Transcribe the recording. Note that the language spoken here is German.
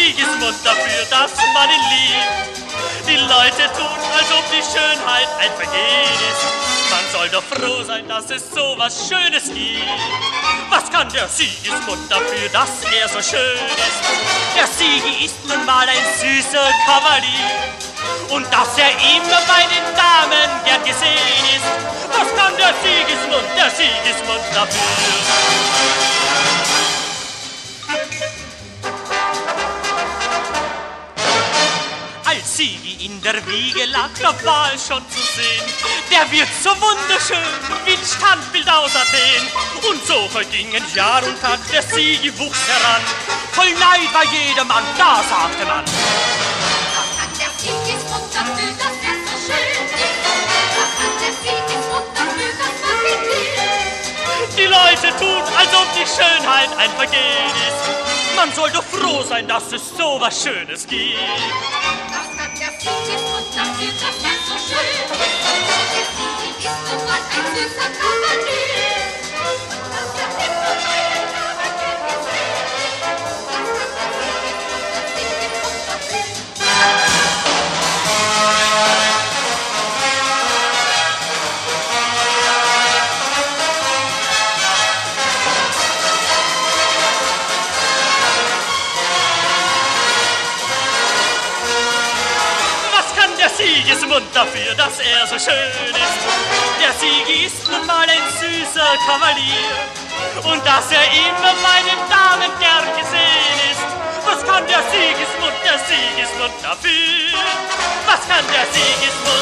Siegesmund dafür, dass man ihn liebt. Die Leute tun, als ob die Schönheit ein Vergehen ist. Man soll doch froh sein, dass es so was Schönes gibt. Was kann der Siegesmund dafür, dass er so schön ist? Der Siegi ist nun mal ein süßer Kavalier. Und dass er immer bei den Damen gern gesehen ist. Was kann der Siegesmund dafür? Als Siegi in der Wiege lag, da war es schon zu sehen. Der wird so wunderschön, wie ein Standbild aus Athen. Und so vergingen Jahr und Tag, der Siegi wuchs heran. Voll Neid war jedermann, da sagte man: Was hat der Siegesmund dafür, dass er so schön ist? Was hat der Siegesmund dafür, dass man ihn liebt? Die Leute tun, als ob die Schönheit ein Vergehen ist. Man soll doch froh sein, dass es so was Schönes gibt. Was hat der Siegesmund dafür, dass er so schön ist? Der Siegi ist nun mal ein süßer Kavalier. Und dass er immer bei den Damen gern gesehen ist. Was hat der Siegesmund dafür? Der Siegesmund dafür, dass er so schön ist. Der Siegi ist nun mal ein süßer Kavalier. Und dass er immer bei den Damen gern gesehen ist. Was kann der Siegesmund dafür? Was kann der Siegesmund